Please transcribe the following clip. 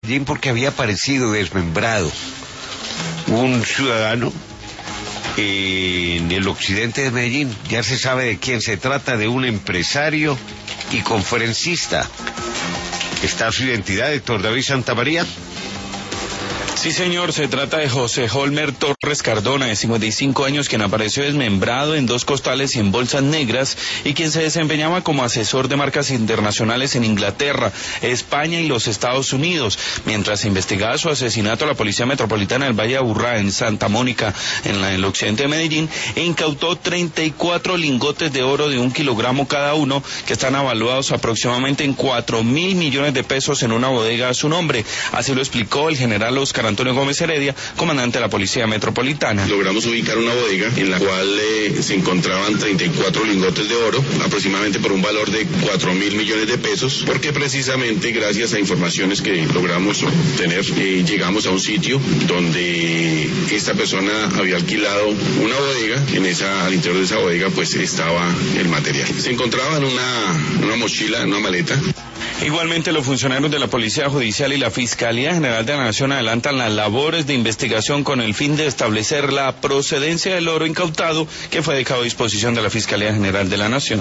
Medellín porque había aparecido desmembrado un ciudadano en el occidente de Medellín. Ya se sabe de quién se trata, de un empresario y conferencista. ¿Está su identidad, Héctor David Santamaría? Sí, señor, se trata de José Holmer Torres Cardona, de 55 años, quien apareció desmembrado en 2 costales y en bolsas negras, y quien se desempeñaba como asesor de marcas internacionales en Inglaterra, España y los Estados Unidos. Mientras se investigaba su asesinato, la Policía Metropolitana del Valle de Aburrá, en Santa Mónica, en el occidente de Medellín, incautó 34 lingotes de oro de 1 kilogramo cada uno, que están avaluados aproximadamente en 4.000 millones de pesos en una bodega a su nombre. Así lo explicó el general Oscar Antonio Gómez Heredia, comandante de la Policía Metropolitana. Logramos ubicar una bodega en la cual se encontraban 34 lingotes de oro, aproximadamente por un valor de 4.000 millones de pesos, porque precisamente gracias a informaciones que logramos obtener, llegamos a un sitio donde esta persona había alquilado una bodega. Al interior de esa bodega pues estaba el material. Se encontraba en una mochila, en una maleta. Igualmente, los funcionarios de la Policía Judicial y la Fiscalía General de la Nación adelantan las labores de investigación con el fin de establecer la procedencia del oro incautado, que fue dejado a disposición de la Fiscalía General de la Nación.